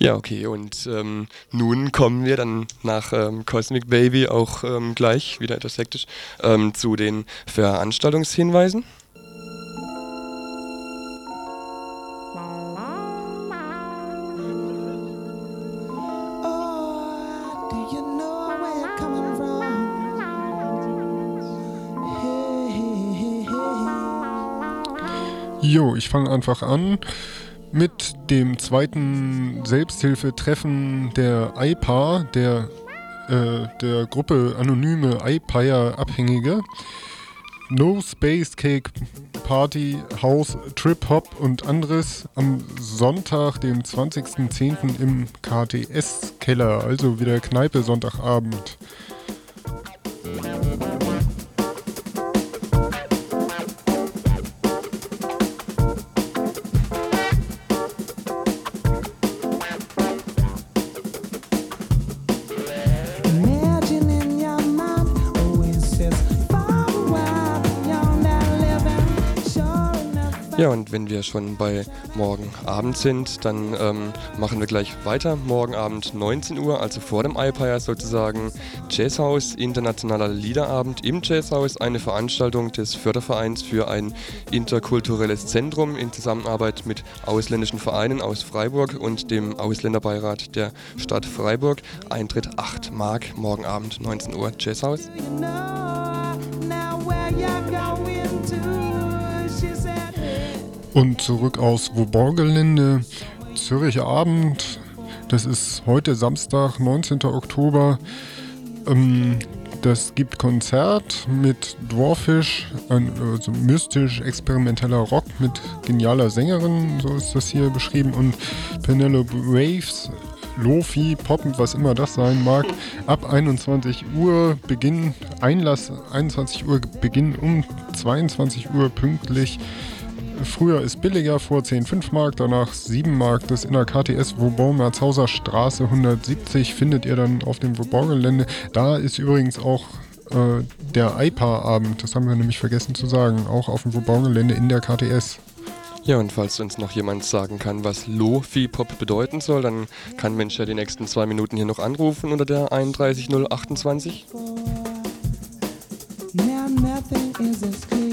Ja, okay, und nun kommen wir dann nach Cosmic Baby auch gleich, wieder etwas hektisch, zu den Veranstaltungshinweisen. Jo, ich fange einfach an mit dem zweiten Selbsthilfetreffen der IPA, der Gruppe Anonyme IPA-Abhängige. No Space Cake Party, House, Trip Hop und anderes am Sonntag, dem 20.10. im KTS-Keller, also wieder Kneipe Sonntagabend. Ja, und wenn wir schon bei morgen Abend sind, dann machen wir gleich weiter. Morgen Abend 19 Uhr, also vor dem iPire sozusagen, Jazzhaus, internationaler Liederabend im Jazzhaus, eine Veranstaltung des Fördervereins für ein interkulturelles Zentrum in Zusammenarbeit mit ausländischen Vereinen aus Freiburg und dem Ausländerbeirat der Stadt Freiburg. Eintritt 8 Mark, morgen Abend 19 Uhr, Jazzhaus. Und zurück aus Vauban-Gelände, Zürich Abend, das ist heute Samstag, 19. Oktober. Das gibt Konzert mit Dwarfish, also mystisch-experimenteller Rock mit genialer Sängerin, so ist das hier beschrieben, und Penelope Waves, Lofi, Pop, was immer das sein mag, ab 21 Uhr Beginn, Einlass 21 Uhr Beginn um 22 Uhr pünktlich. Früher ist billiger, vor 10 5 Mark, danach 7 Mark. Das in der KTS Vauban-Marzhauser Straße 170 findet ihr dann auf dem Vauban-Gelände. Da ist übrigens auch der IPA-Abend, das haben wir nämlich vergessen zu sagen, auch auf dem Vauban-Gelände in der KTS. Ja, und falls uns noch jemand sagen kann, was Lo-Fi-Pop bedeuten soll, dann kann Mensch ja die nächsten 2 Minuten hier noch anrufen unter der 31028. Now nothing is as clear.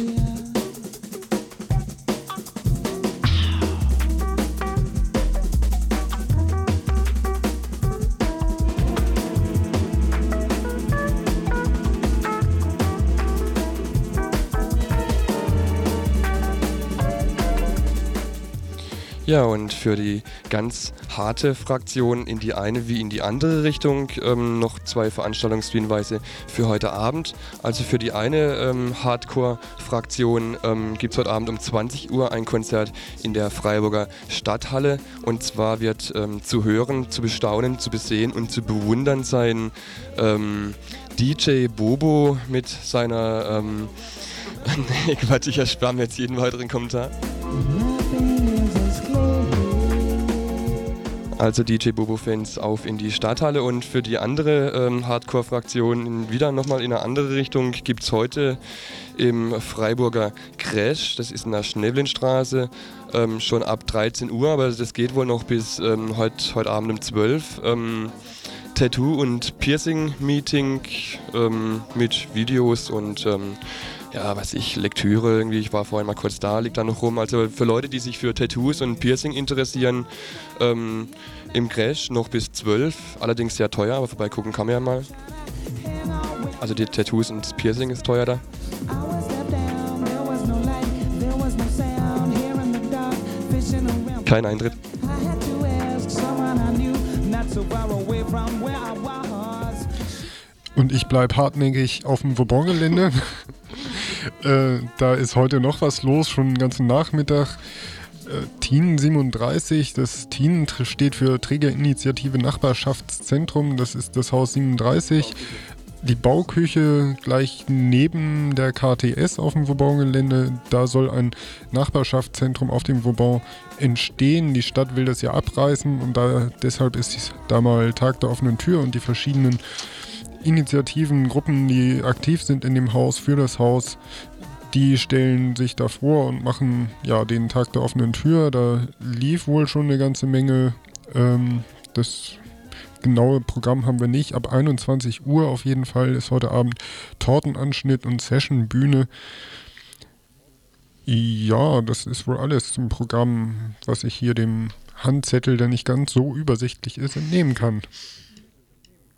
Ja, und für die ganz harte Fraktion in die eine wie in die andere Richtung noch 2 Veranstaltungshinweise für heute Abend. Also für die eine Hardcore-Fraktion gibt es heute Abend um 20 Uhr ein Konzert in der Freiburger Stadthalle. Und zwar wird zu hören, zu bestaunen, zu besehen und zu bewundern sein DJ Bobo mit seiner... nee, Quatsch, ich erspare mir jetzt jeden weiteren Kommentar. Also DJ Bobo-Fans auf in die Stadthalle, und für die andere Hardcore-Fraktion wieder nochmal in eine andere Richtung gibt es heute im Freiburger Crash, das ist in der Schneblinstraße, schon ab 13 Uhr, aber das geht wohl noch bis heute Abend um 12 Uhr. Tattoo- und Piercing-Meeting mit Videos und ja, was ich, Lektüre irgendwie, ich war vorhin mal kurz da, liegt da noch rum. Also für Leute, die sich für Tattoos und Piercing interessieren, im Crash noch bis 12, allerdings sehr teuer, aber vorbeigucken kann man ja mal. Also die Tattoos und das Piercing ist teuer da. Kein Eintritt. Und ich bleibe hartnäckig auf dem Vauban-Gelände. Da ist heute noch was los, schon den ganzen Nachmittag. TIN 37, das TIN steht für Trägerinitiative Nachbarschaftszentrum, das ist das Haus 37. Die Bauküche gleich neben der KTS auf dem Vauban-Gelände, da soll ein Nachbarschaftszentrum auf dem Vauban entstehen. Die Stadt will das ja abreißen und deshalb ist da mal Tag der offenen Tür, und die verschiedenen Initiativen, Gruppen, die aktiv sind in dem Haus, für das Haus, die stellen sich da vor und machen ja den Tag der offenen Tür. Da lief wohl schon eine ganze Menge Das genaue Programm haben wir nicht. Ab 21 Uhr auf jeden Fall ist heute Abend Tortenanschnitt und Sessionbühne. Ja, das ist wohl alles zum Programm, was ich hier dem Handzettel, der nicht ganz so übersichtlich ist, entnehmen kann.